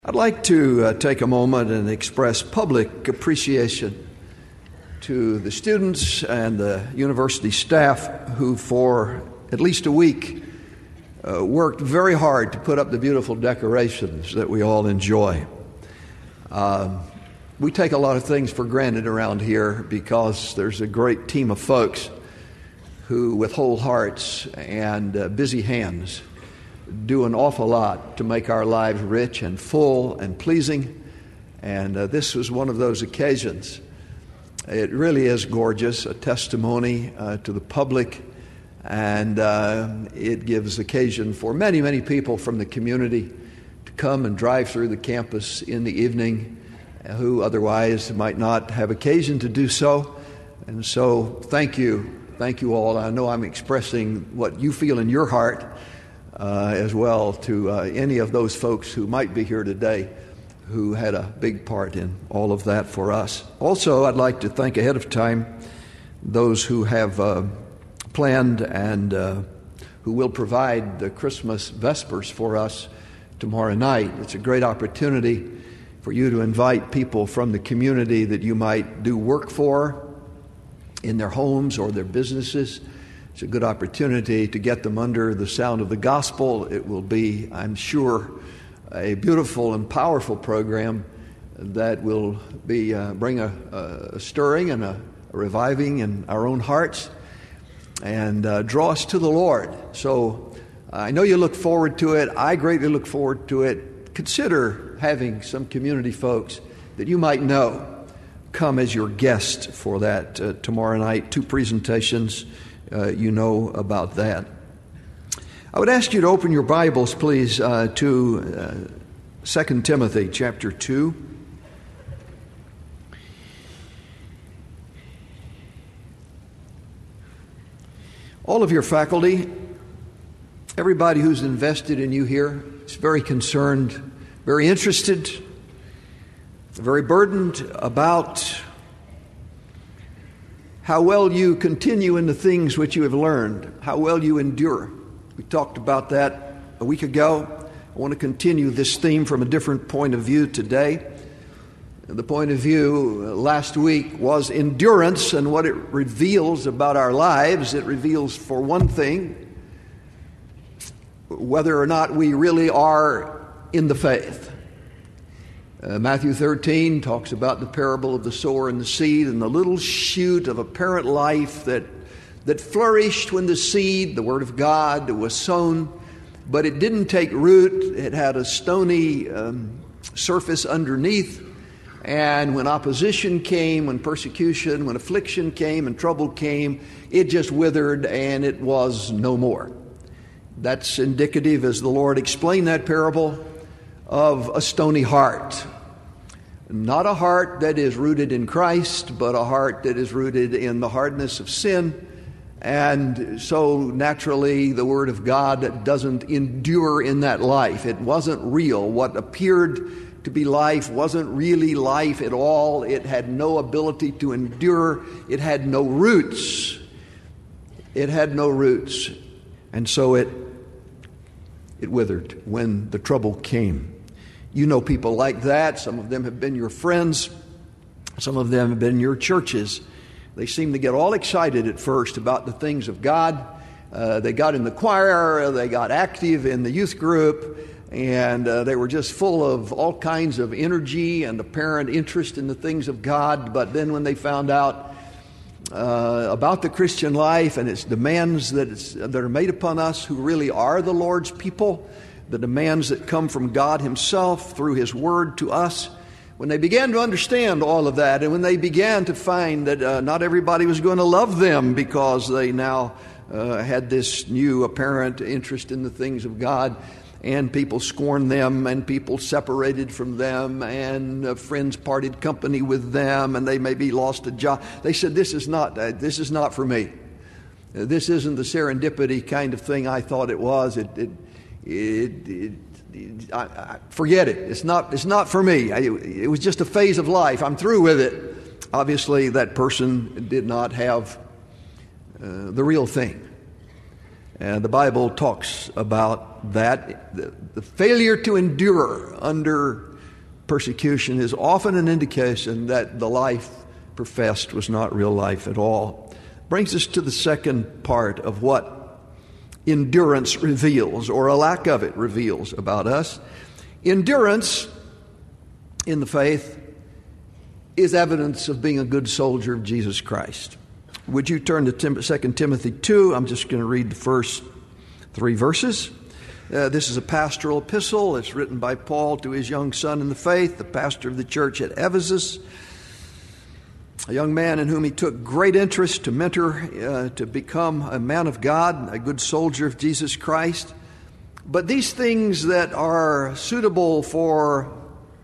I'd like to take a moment and express public appreciation to the students and the university staff who for at least a week worked very hard to put up the beautiful decorations that we all enjoy. We take a lot of things for granted around here because there's a great team of folks who, with whole hearts and busy hands, do an awful lot to make our lives rich and full and pleasing. And this was one of those occasions. It really is gorgeous, a testimony to the public, and it gives occasion for many, many people from the community to come and drive through the campus in the evening who otherwise might not have occasion to do so. And so thank you all. I know I'm expressing what you feel in your heart as well to any of those folks who might be here today who had a big part in all of that for us. Also, I'd like to thank ahead of time those who have planned and who will provide the Christmas Vespers for us tomorrow night. It's a great opportunity for you to invite people from the community that you might do work for in their homes or their businesses. It's a good opportunity to get them under the sound of the gospel. It will be, I'm sure, a beautiful and powerful program that will be bring a stirring and a reviving in our own hearts and draw us to the Lord. So I know you look forward to it. I greatly look forward to it. Consider having some community folks that you might know come as your guest for that tomorrow night. 2 presentations. You know about that. I would ask you to open your Bibles, please, to 2 Timothy chapter 2. All of your faculty, everybody who's invested in you here, is very concerned, very interested, very burdened about how well you continue in the things which you have learned, how well you endure. We talked about that a week ago. I want to continue this theme from a different point of view today. The point of view last week was endurance and what it reveals about our lives. It reveals, for one thing, whether or not we really are in the faith. Matthew 13 talks about the parable of the sower and the seed and the little shoot of apparent life that flourished when the seed, the Word of God, was sown, but it didn't take root. It had a stony surface underneath, and when opposition came, when persecution, when affliction came and trouble came, it just withered and it was no more. That's indicative, as the Lord explained that parable, of a stony heart. Not a heart that is rooted in Christ, but a heart that is rooted in the hardness of sin. And so naturally the Word of God doesn't endure in that life. It wasn't real. What appeared to be life wasn't really life at all. It had no ability to endure. It had no roots. It had no roots. And so it withered when the trouble came. You know people like that. Some of them have been your friends. Some of them have been your churches. They seem to get all excited at first about the things of God. They got in the choir. They got active in the youth group. And they were just full of all kinds of energy and apparent interest in the things of God. But then when they found out about the Christian life and its demands that are made upon us who really are the Lord's people, the demands that come from God Himself through His Word to us, when they began to understand all of that, and when they began to find that not everybody was going to love them because they now had this new apparent interest in the things of God, and people scorned them, and people separated from them, and friends parted company with them, and they maybe lost a job. They said, this is not for me. This isn't the serendipity kind of thing I thought it was. Forget it. It's not for me. It was just a phase of life. I'm through with it. Obviously, that person did not have the real thing. And the Bible talks about that, the failure to endure under persecution is often an indication that the life professed was not real life at all. Brings us to the second part of what endurance reveals, or a lack of it reveals about us. Endurance in the faith is evidence of being a good soldier of Jesus Christ. Would you turn to 2 Timothy 2? I'm just going to read the first 3 verses. This is a pastoral epistle. It's written by Paul to his young son in the faith, the pastor of the church at Ephesus, a young man in whom he took great interest to mentor, to become a man of God, a good soldier of Jesus Christ. But these things that are suitable for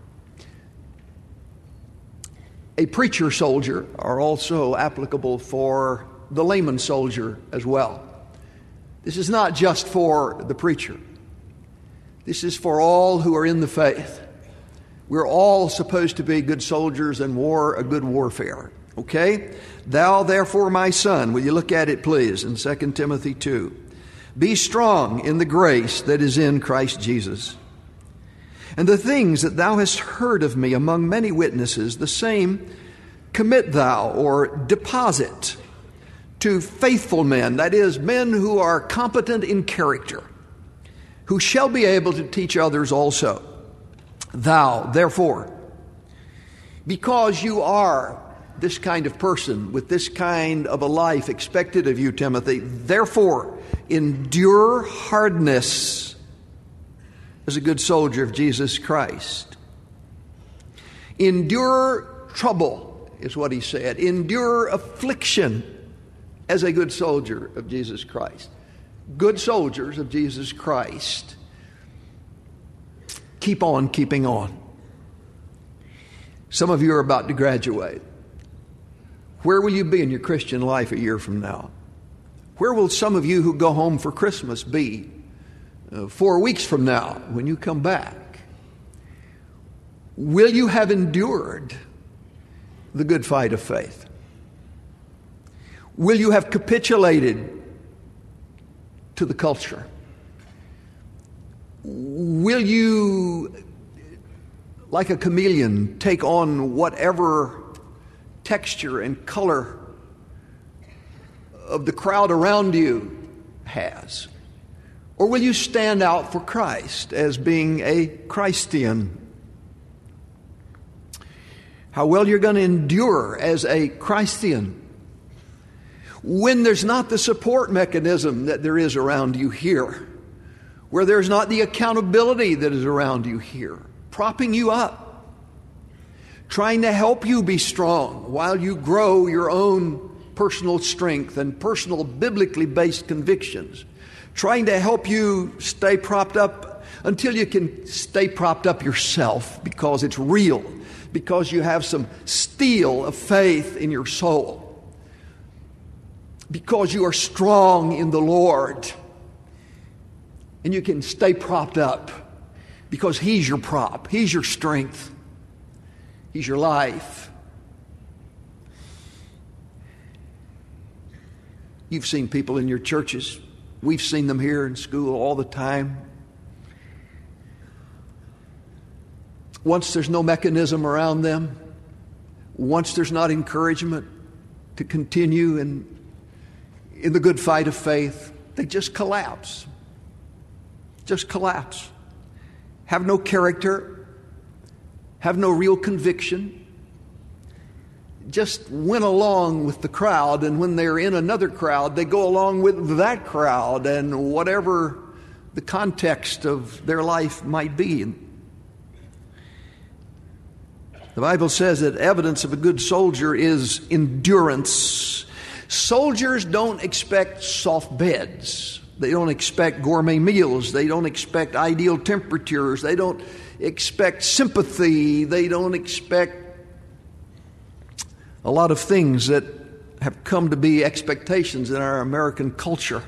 a preacher soldier are also applicable for the layman soldier as well. This is not just for the preacher. This is for all who are in the faith. We're all supposed to be good soldiers and war a good warfare. Okay? Thou therefore, my son, will you look at it please in 2 Timothy 2. Be strong in the grace that is in Christ Jesus. And the things that thou hast heard of me among many witnesses, the same commit thou, or deposit, to faithful men, that is, men who are competent in character, who shall be able to teach others also. Thou, therefore, because you are this kind of person with this kind of a life expected of you, Timothy, therefore endure hardness as a good soldier of Jesus Christ. Endure trouble is what he said. Endure affliction as a good soldier of Jesus Christ. Good soldiers of Jesus Christ keep on keeping on. Some of you are about to graduate. Where will you be in your Christian life a year from now? Where will some of you who go home for Christmas be 4 weeks from now when you come back? Will you have endured the good fight of faith? Will you have capitulated to the culture? Will you, like a chameleon, take on whatever texture and color of the crowd around you has? Or will you stand out for Christ as being a Christian? How well you're going to endure as a Christian when there's not the support mechanism that there is around you here, where there's not the accountability that is around you here, propping you up, trying to help you be strong while you grow your own personal strength and personal biblically based convictions, trying to help you stay propped up until you can stay propped up yourself because it's real, because you have some steel of faith in your soul, because you are strong in the Lord, and you can stay propped up because He's your prop, He's your strength, He's your life. You've seen people in your churches. We've seen them here in school all the time. Once there's no mechanism around them, once there's not encouragement to continue in the good fight of faith, they just collapse. Just collapse. Have no character, have no real conviction, just went along with the crowd, and when they're in another crowd, they go along with that crowd and whatever the context of their life might be. The Bible says that evidence of a good soldier is endurance. Soldiers don't expect soft beds. They don't expect gourmet meals. They don't expect ideal temperatures. They don't expect sympathy. They don't expect a lot of things that have come to be expectations in our American culture.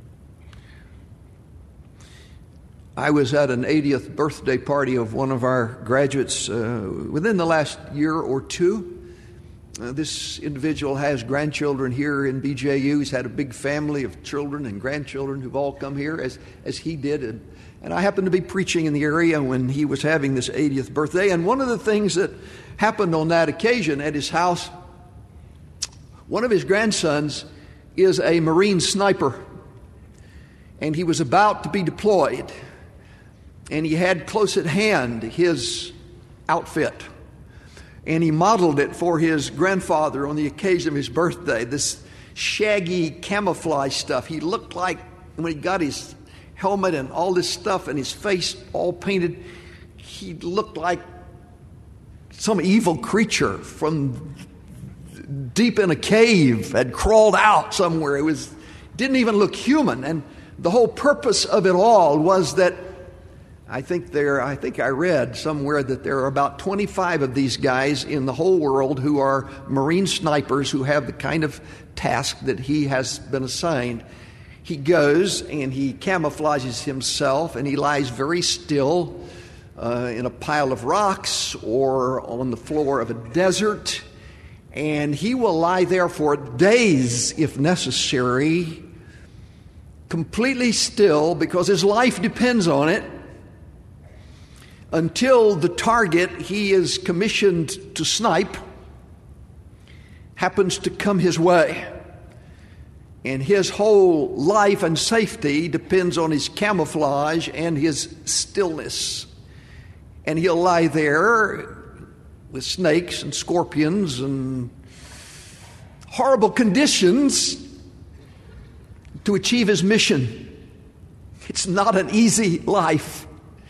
I was at an 80th birthday party of one of our graduates within the last year or two. This individual has grandchildren here in BJU. He's had a big family of children and grandchildren who've all come here, as he did. And I happened to be preaching in the area when he was having this 80th birthday. And one of the things that happened on that occasion at his house, one of his grandsons is a Marine sniper. And he was about to be deployed. And he had close at hand his outfit. And he modeled it for his grandfather on the occasion of his birthday. This shaggy camouflage stuff. He looked like, when he got his helmet and all this stuff and his face all painted, he looked like some evil creature from deep in a cave, had crawled out somewhere. Didn't even look human. And the whole purpose of it all was that I think I read somewhere that there are about 25 of these guys in the whole world who are Marine snipers who have the kind of task that he has been assigned. He goes and he camouflages himself and he lies very still in a pile of rocks or on the floor of a desert. And he will lie there for days, if necessary, completely still because his life depends on it, until the target he is commissioned to snipe happens to come his way. And his whole life and safety depends on his camouflage and his stillness. And he'll lie there with snakes and scorpions and horrible conditions to achieve his mission. It's not an easy life.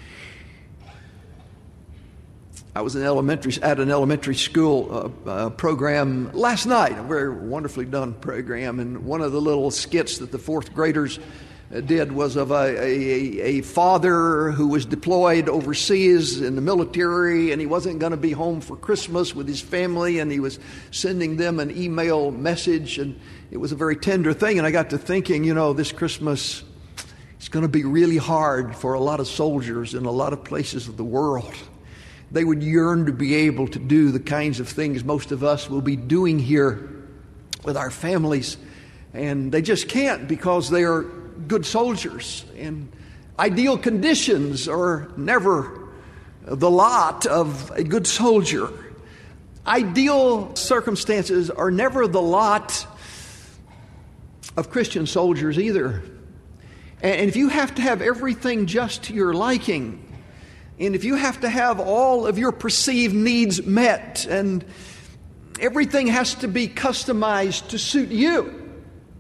I was at an elementary school program last night, a very wonderfully done program, and one of the little skits that the fourth graders did was of a father who was deployed overseas in the military, and he wasn't going to be home for Christmas with his family, and he was sending them an email message, and it was a very tender thing. And I got to thinking, this Christmas, it's going to be really hard for a lot of soldiers in a lot of places of the world. They would yearn to be able to do the kinds of things most of us will be doing here with our families. And they just can't because they are good soldiers. And ideal conditions are never the lot of a good soldier. Ideal circumstances are never the lot of Christian soldiers either. And if you have to have everything just to your liking, and if you have to have all of your perceived needs met, and everything has to be customized to suit you,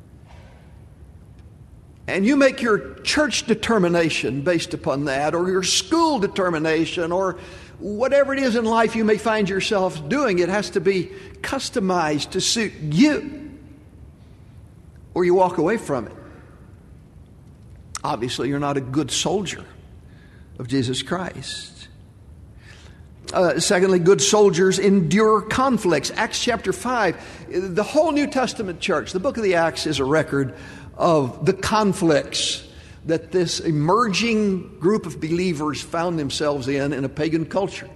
and you make your church determination based upon that, or your school determination, or whatever it is in life you may find yourself doing, it has to be customized to suit you, or you walk away from it. Obviously, you're not a good soldier of Jesus Christ. Secondly, good soldiers endure conflicts. Acts chapter 5, the whole New Testament church, the book of the Acts is a record of the conflicts that this emerging group of believers found themselves in a pagan culture.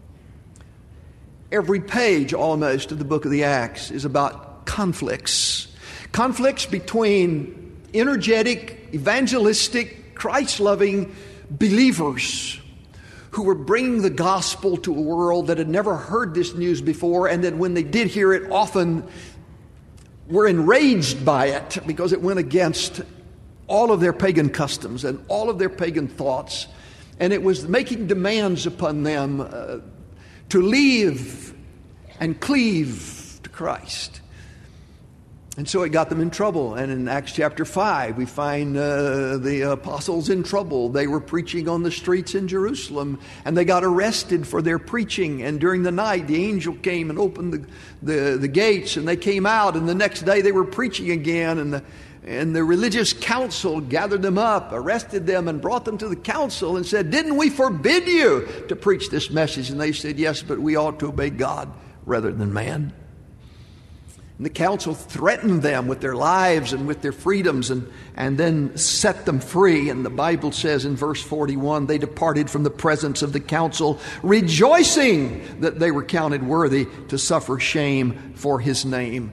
Every page almost of the book of the Acts is about conflicts. Conflicts between energetic, evangelistic, Christ-loving believers who were bringing the gospel to a world that had never heard this news before, and that when they did hear it often were enraged by it because it went against all of their pagan customs and all of their pagan thoughts, and it was making demands upon them to leave and cleave to Christ. And so it got them in trouble. And in Acts chapter 5, we find the apostles in trouble. They were preaching on the streets in Jerusalem, and they got arrested for their preaching. And during the night, the angel came and opened the gates, and they came out. And the next day, they were preaching again. And the religious council gathered them up, arrested them, and brought them to the council and said, "Didn't we forbid you to preach this message?" And they said, "Yes, but we ought to obey God rather than man." And the council threatened them with their lives and with their freedoms and then set them free. And the Bible says in verse 41, they departed from the presence of the council, rejoicing that they were counted worthy to suffer shame for his name.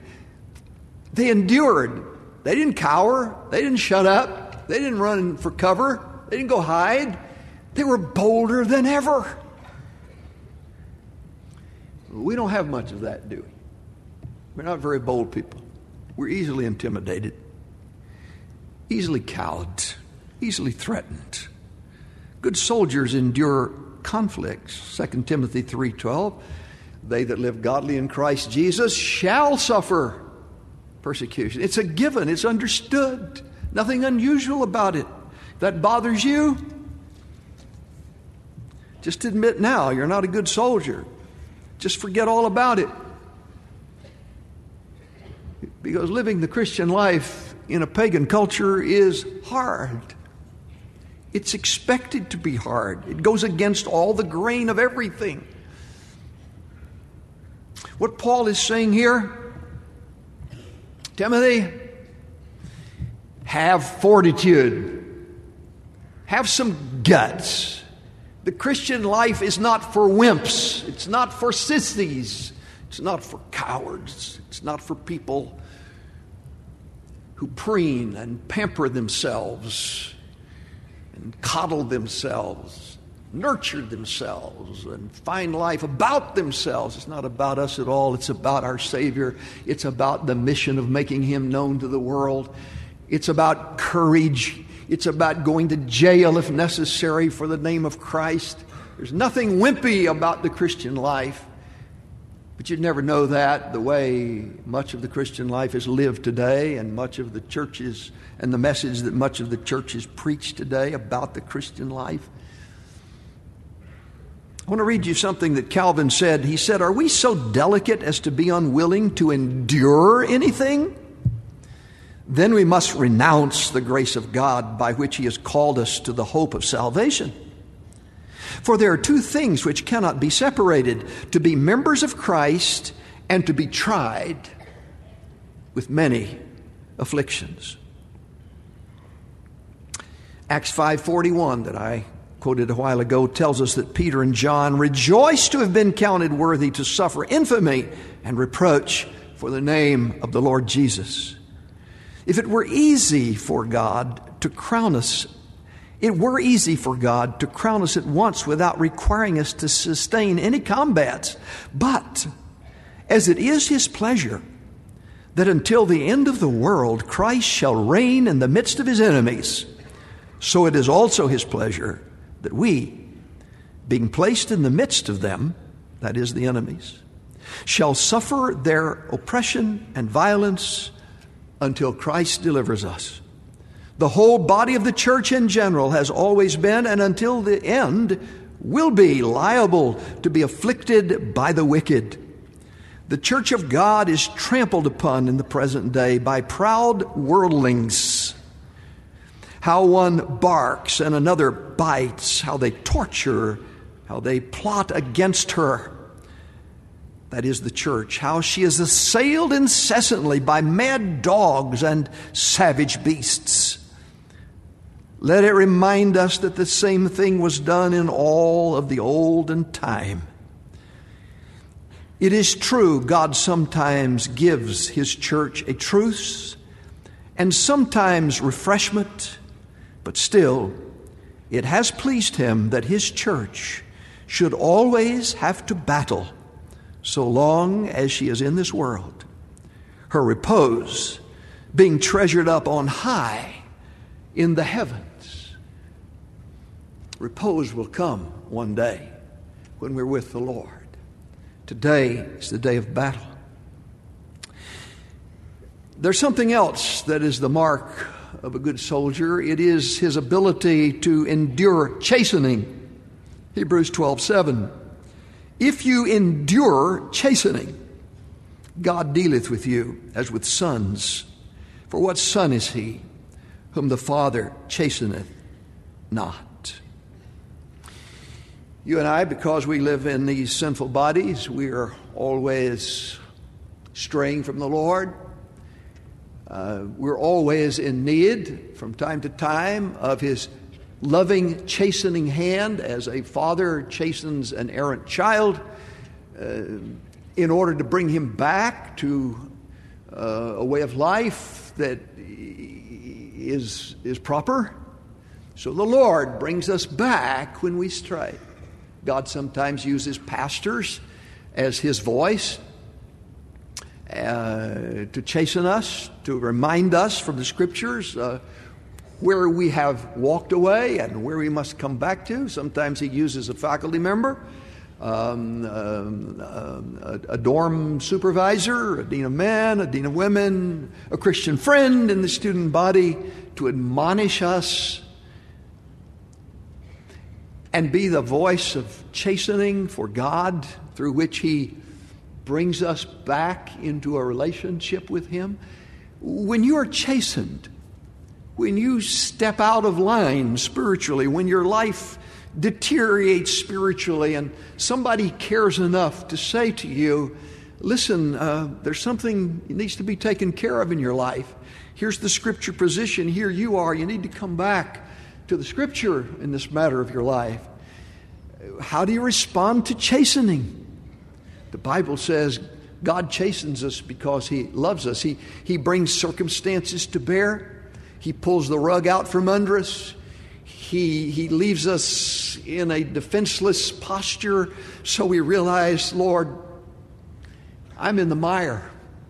They endured. They didn't cower. They didn't shut up. They didn't run for cover. They didn't go hide. They were bolder than ever. We don't have much of that, do we? We're not very bold people. We're easily intimidated, easily cowed, easily threatened. Good soldiers endure conflicts. 2 Timothy 3:12, they that live godly in Christ Jesus shall suffer persecution. It's a given. It's understood. Nothing unusual about it. If that bothers you, just admit now you're not a good soldier. Just forget all about it. Because living the Christian life in a pagan culture is hard. It's expected to be hard. It goes against all the grain of everything. What Paul is saying here, Timothy, have fortitude. Have some guts. The Christian life is not for wimps. It's not for sissies. It's not for cowards. It's not for people who preen and pamper themselves and coddle themselves, nurture themselves, and find life about themselves. It's not about us at all. It's about our Savior. It's about the mission of making Him known to the world. It's about courage. It's about going to jail if necessary for the name of Christ. There's nothing wimpy about the Christian life. But you'd never know that the way much of the Christian life is lived today, and much of the churches and the message that much of the churches preach today about the Christian life. I want to read you something that Calvin said. He said, "Are we so delicate as to be unwilling to endure anything? Then we must renounce the grace of God by which He has called us to the hope of salvation. For there are two things which cannot be separated: to be members of Christ and to be tried with many afflictions." Acts 5:41 that I quoted a while ago tells us that Peter and John rejoiced to have been counted worthy to suffer infamy and reproach for the name of the Lord Jesus. If it were easy for God to crown us, it were easy for God to crown us at once without requiring us to sustain any combats. But as it is His pleasure that until the end of the world Christ shall reign in the midst of His enemies, so it is also His pleasure that we, being placed in the midst of them, that is the enemies, shall suffer their oppression and violence until Christ delivers us. The whole body of the church in general has always been, and until the end will be, liable to be afflicted by the wicked. The church of God is trampled upon in the present day by proud worldlings. How one barks and another bites, how they torture, how they plot against her. That is the church. How she is assailed incessantly by mad dogs and savage beasts. Let it remind us that the same thing was done in all of the olden time. It is true, God sometimes gives His church a truce and sometimes refreshment, but still, it has pleased Him that His church should always have to battle so long as she is in this world. Her repose being treasured up on high in the heavens. Repose will come one day when we're with the Lord. Today is the day of battle. There's something else that is the mark of a good soldier. It is his ability to endure chastening. Hebrews 12:7. If you endure chastening, God dealeth with you as with sons. For what son is he whom the Father chasteneth not? You and I, because we live in these sinful bodies, we are always straying from the Lord. We're always in need, from time to time, of His loving, chastening hand, as a father chastens an errant child in order to bring him back to a way of life that is proper. So the Lord brings us back when we stray. God sometimes uses pastors as His voice to chasten us, to remind us from the Scriptures where we have walked away and where we must come back to. Sometimes He uses a faculty member, a dorm supervisor, a dean of men, a dean of women, a Christian friend in the student body to admonish us and be the voice of chastening for God through which He brings us back into a relationship with Him. When you are chastened, when you step out of line spiritually, when your life deteriorates spiritually and somebody cares enough to say to you, listen, there's something that needs to be taken care of in your life. Here's the Scripture position. Here you are. You need to come back to the Scripture in this matter of your life. How do you respond to chastening? The Bible says God chastens us because He loves us. He brings circumstances to bear. He pulls the rug out from under us. He leaves us in a defenseless posture so we realize, Lord, I'm in the mire.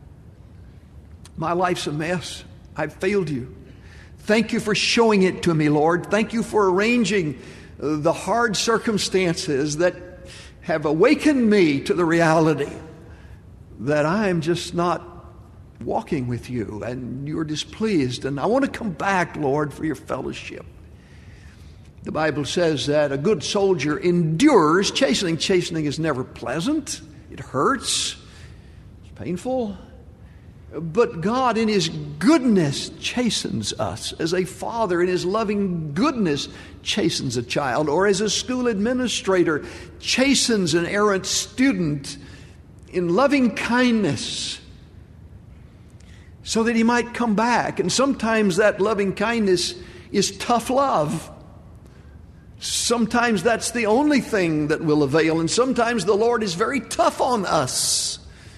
My life's a mess. I've failed You. Thank You for showing it to me, Lord. Thank You for arranging the hard circumstances that have awakened me to the reality that I'm just not walking with You and You're displeased. And I want to come back, Lord, for Your fellowship. The Bible says that a good soldier endures chastening. Chastening is never pleasant. It hurts. It's painful. But God in His goodness chastens us, as a father in His loving goodness chastens a child, or as a school administrator chastens an errant student in loving kindness so that he might come back. And sometimes that loving kindness is tough love. Sometimes that's the only thing that will avail, and sometimes the Lord is very tough on us.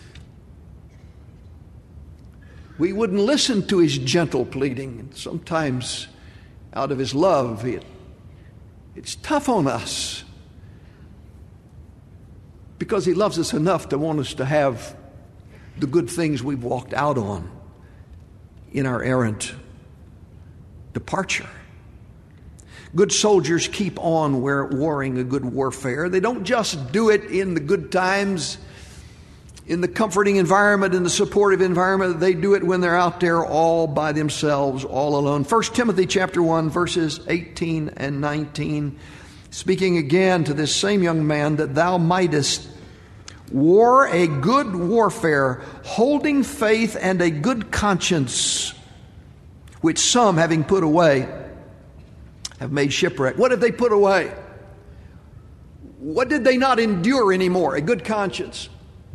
We wouldn't listen to His gentle pleading, and sometimes out of His love, it's tough on us because He loves us enough to want us to have the good things we've walked out on in our errant departure. Good soldiers keep on warring a good warfare. They don't just do it in the good times, in the comforting environment, in the supportive environment. They do it when they're out there all by themselves, all alone. 1 Timothy chapter 1, verses 18 and 19, speaking again to this same young man, that thou mightest war a good warfare, holding faith and a good conscience, which some, having put away, have made shipwreck. What have they put away? What did they not endure anymore? A good conscience.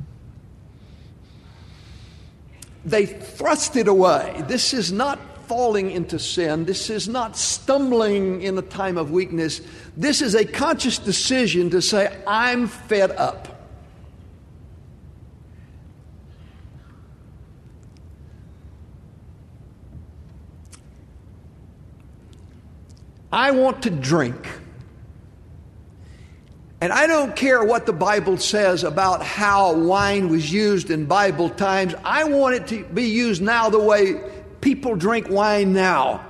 They thrust it away. This is not falling into sin. This is not stumbling in a time of weakness. This is a conscious decision to say, I'm fed up. I want to drink. And I don't care what the Bible says about how wine was used in Bible times. I want it to be used now the way people drink wine now.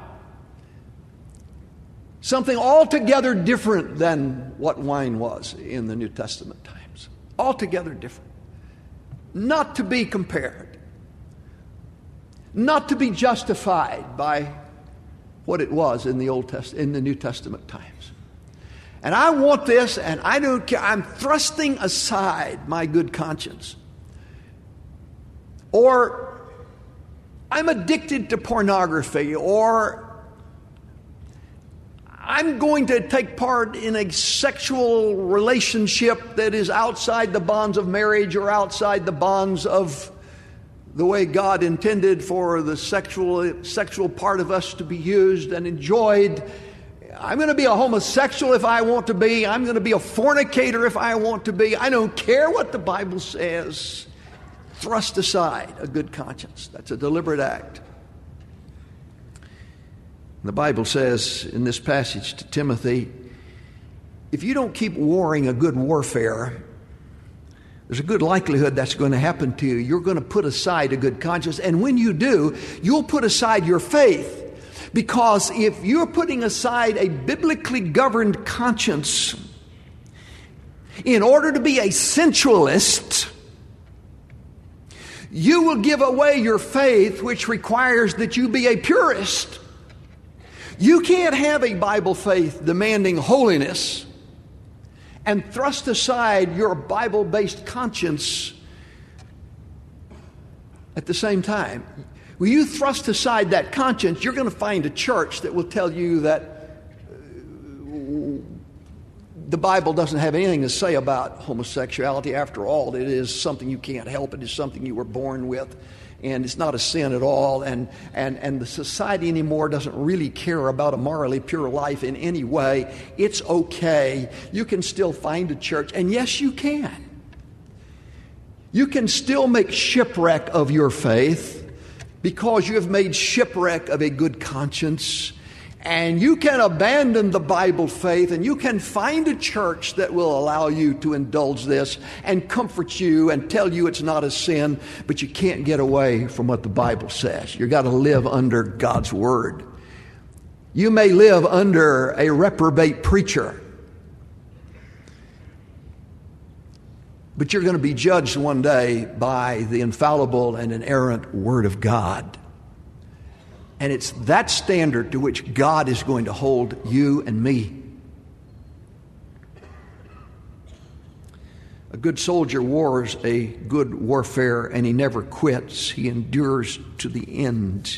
Something altogether different than what wine was in the New Testament times. Altogether different. Not to be compared. Not to be justified by what it was in the New Testament times. And I want this, and I don't care. I'm thrusting aside my good conscience. Or I'm addicted to pornography, or I'm going to take part in a sexual relationship that is outside the bonds of marriage or outside the bonds of the way God intended for the sexual part of us to be used and enjoyed. I'm going to be a homosexual if I want to be. I'm going to be a fornicator if I want to be. I don't care what the Bible says. Thrust aside a good conscience. That's a deliberate act. The Bible says in this passage to Timothy, if you don't keep warring a good warfare, there's a good likelihood that's going to happen to you. You're going to put aside a good conscience. And when you do, you'll put aside your faith. Because if you're putting aside a biblically governed conscience in order to be a sensualist, you will give away your faith, which requires that you be a purist. You can't have a Bible faith demanding holiness and thrust aside your Bible-based conscience at the same time. When you thrust aside that conscience, you're going to find a church that will tell you that the Bible doesn't have anything to say about homosexuality. After all, it is something you can't help. It is something you were born with. And it's not a sin at all. And the society anymore doesn't really care about a morally pure life in any way. It's okay. You can still find a church. And yes, you can. You can still make shipwreck of your faith because you have made shipwreck of a good conscience. And you can abandon the Bible faith, and you can find a church that will allow you to indulge this and comfort you and tell you it's not a sin, but you can't get away from what the Bible says. You've got to live under God's Word. You may live under a reprobate preacher, but you're going to be judged one day by the infallible and inerrant Word of God. And it's that standard to which God is going to hold you and me. A good soldier wars a good warfare, and he never quits. He endures to the end.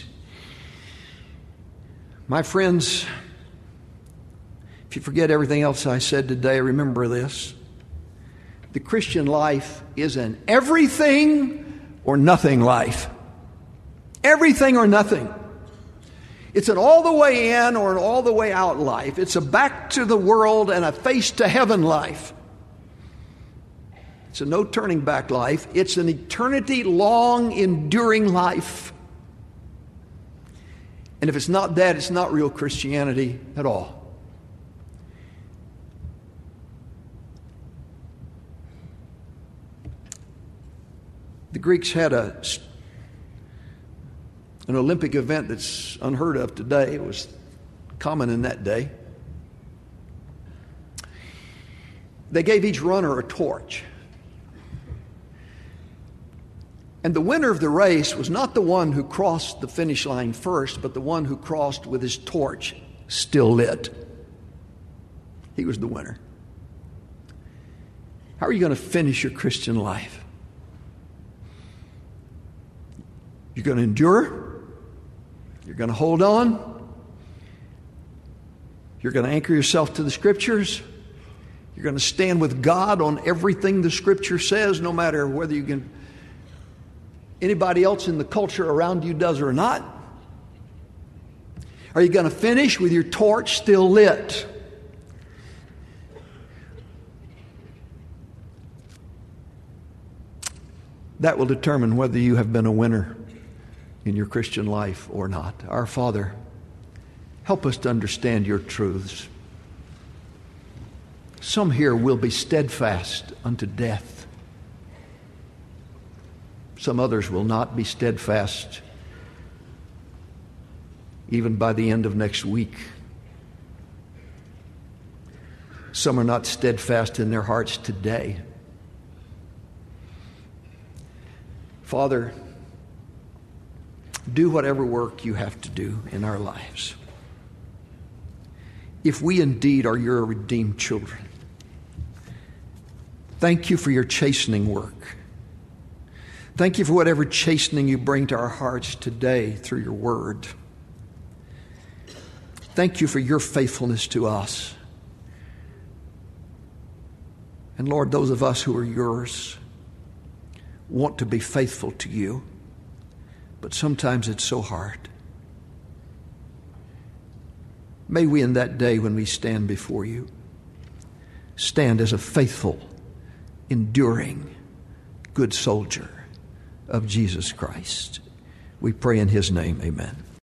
My friends, if you forget everything else I said today, remember this. The Christian life is an everything or nothing life. Everything or nothing. It's an all the way in or an all the way out life. It's a back to the world and a face to heaven life. It's a no turning back life. It's an eternity long enduring life. And if it's not that, it's not real Christianity at all. The Greeks had an Olympic event that's unheard of today. It was common in that day. They gave each runner a torch. And the winner of the race was not the one who crossed the finish line first, but the one who crossed with his torch still lit. He was the winner. How are you going to finish your Christian life? You're going to endure? You're going to hold on? You're going to anchor yourself to the Scriptures? You're going to stand with God on everything the Scripture says, no matter whether you can anybody else in the culture around you does or not? Are you going to finish with your torch still lit? That will determine whether you have been a winner in your Christian life or not. Our Father, help us to understand your truths. Some here will be steadfast unto death. Some others will not be steadfast even by the end of next week. Some are not steadfast in their hearts today. Father, do whatever work you have to do in our lives. If we indeed are your redeemed children, thank you for your chastening work. Thank you for whatever chastening you bring to our hearts today through your word. Thank you for your faithfulness to us. And Lord, those of us who are yours want to be faithful to you, but sometimes it's so hard. May we in that day when we stand before you, stand as a faithful, enduring, good soldier of Jesus Christ. We pray in his name, amen.